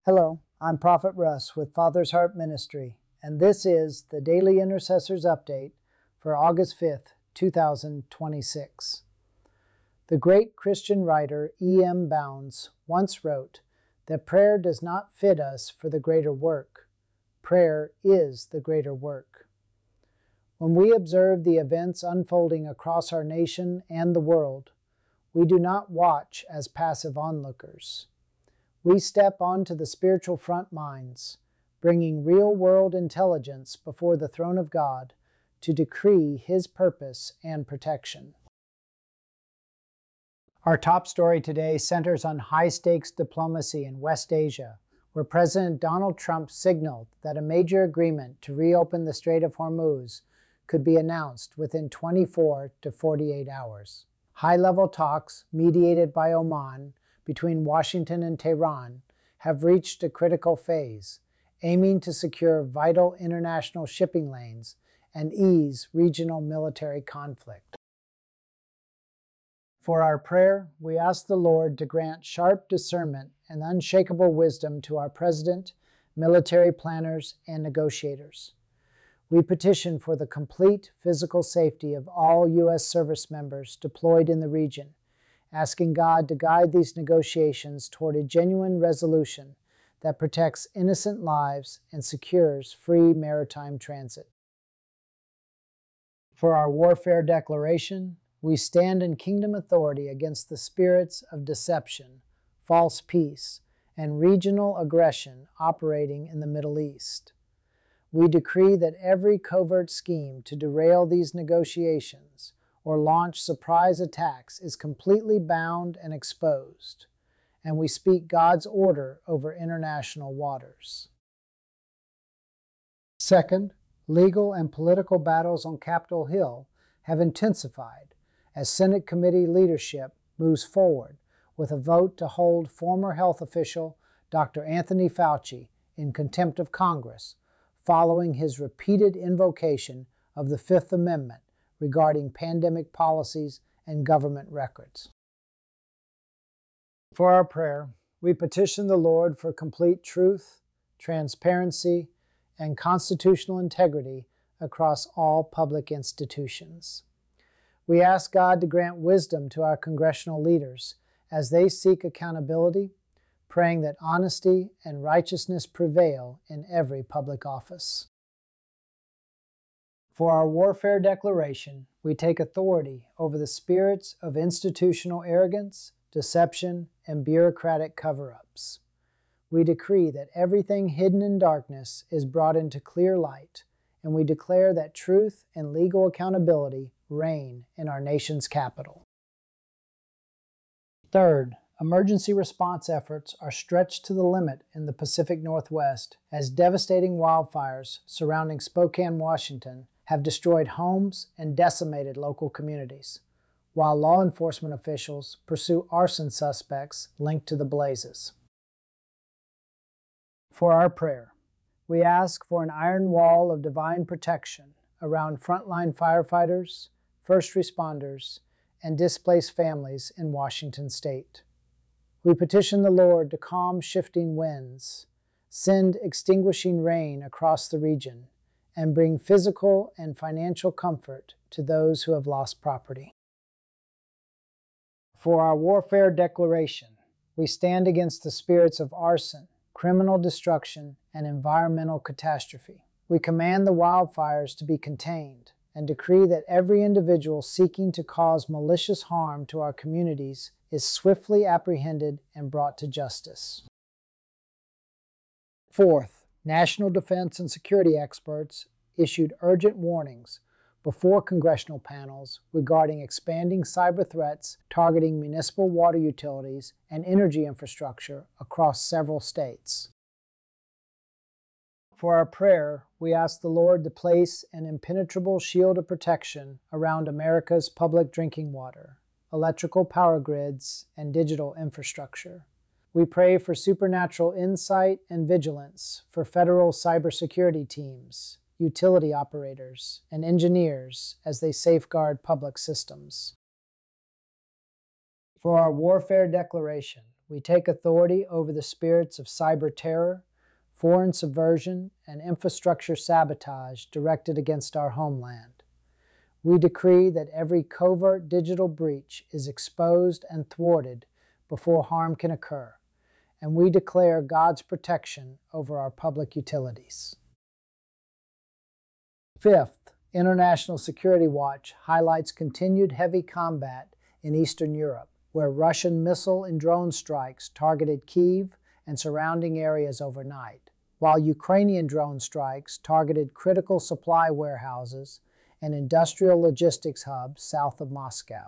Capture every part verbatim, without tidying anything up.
Hello, I'm Prophet Russ with Father's Heart Ministry, and this is the Daily Intercessors Update for August fifth, two thousand twenty-six. The great Christian writer E M Bounds once wrote that prayer does not fit us for the greater work. Prayer is the greater work. When we observe the events unfolding across our nation and the world, we do not watch as passive onlookers. We step onto the spiritual front lines, bringing real-world intelligence before the throne of God to decree His purpose and protection. Our top story today centers on high-stakes diplomacy in West Asia, where President Donald Trump signaled that a major agreement to reopen the Strait of Hormuz could be announced within twenty-four to forty-eight hours. High-level talks, mediated by Oman, between Washington and Tehran have reached a critical phase, aiming to secure vital international shipping lanes and ease regional military conflict. For our prayer, we ask the Lord to grant sharp discernment and unshakable wisdom to our President, military planners, and negotiators. We petition for the complete physical safety of all U S service members deployed in the region, asking God to guide these negotiations toward a genuine resolution that protects innocent lives and secures free maritime transit. For our warfare declaration, we stand in kingdom authority against the spirits of deception, false peace, and regional aggression operating in the Middle East. We decree that every covert scheme to derail these negotiations or launch surprise attacks is completely bound and exposed, and we speak God's order over international waters. Second, legal and political battles on Capitol Hill have intensified as Senate committee leadership moves forward with a vote to hold former health official Doctor Anthony Fauci in contempt of Congress following his repeated invocation of the Fifth Amendment regarding pandemic policies and government records. For our prayer, we petition the Lord for complete truth, transparency, and constitutional integrity across all public institutions. We ask God to grant wisdom to our congressional leaders as they seek accountability, praying that honesty and righteousness prevail in every public office. For our warfare declaration, we take authority over the spirits of institutional arrogance, deception, and bureaucratic cover-ups. We decree that everything hidden in darkness is brought into clear light, and we declare that truth and legal accountability reign in our nation's capital. Third, emergency response efforts are stretched to the limit in the Pacific Northwest as devastating wildfires surrounding Spokane, Washington have destroyed homes and decimated local communities, while law enforcement officials pursue arson suspects linked to the blazes. For our prayer, we ask for an iron wall of divine protection around frontline firefighters, first responders, and displaced families in Washington state. We petition the Lord to calm shifting winds, send extinguishing rain across the region, and bring physical and financial comfort to those who have lost property. For our warfare declaration, we stand against the spirits of arson, criminal destruction, and environmental catastrophe. We command the wildfires to be contained and decree that every individual seeking to cause malicious harm to our communities is swiftly apprehended and brought to justice. Fourth, national defense and security experts issued urgent warnings before congressional panels regarding expanding cyber threats targeting municipal water utilities and energy infrastructure across several states. For our prayer, we ask the Lord to place an impenetrable shield of protection around America's public drinking water, electrical power grids, and digital infrastructure. We pray for supernatural insight and vigilance for federal cybersecurity teams, utility operators, and engineers as they safeguard public systems. For our warfare declaration, we take authority over the spirits of cyber terror, foreign subversion, and infrastructure sabotage directed against our homeland. We decree that every covert digital breach is exposed and thwarted before harm can occur, and we declare God's protection over our public utilities. Fifth, International Security Watch highlights continued heavy combat in Eastern Europe, where Russian missile and drone strikes targeted Kyiv and surrounding areas overnight, while Ukrainian drone strikes targeted critical supply warehouses and industrial logistics hubs south of Moscow.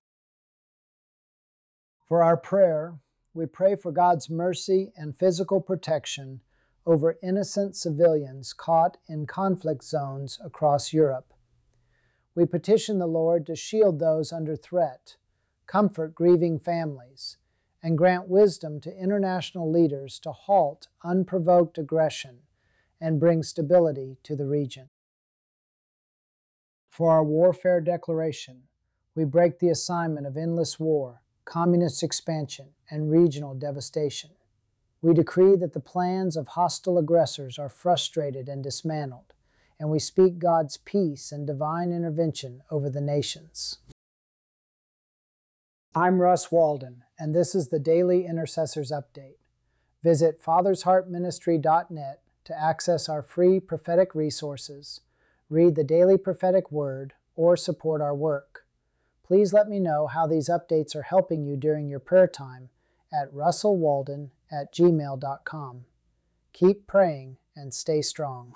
For our prayer, we pray for God's mercy and physical protection over innocent civilians caught in conflict zones across Europe. We petition the Lord to shield those under threat, comfort grieving families, and grant wisdom to international leaders to halt unprovoked aggression and bring stability to the region. For our warfare declaration, we break the assignment of endless war, communist expansion, and regional devastation. We decree that the plans of hostile aggressors are frustrated and dismantled, and we speak God's peace and divine intervention over the nations. I'm Russ Walden, and this is the Daily Intercessors Update. Visit fathers heart ministry dot net to access our free prophetic resources, read the Daily Prophetic Word, or support our work. Please let me know how these updates are helping you during your prayer time at russell walden at gmail dot com. Keep praying and stay strong.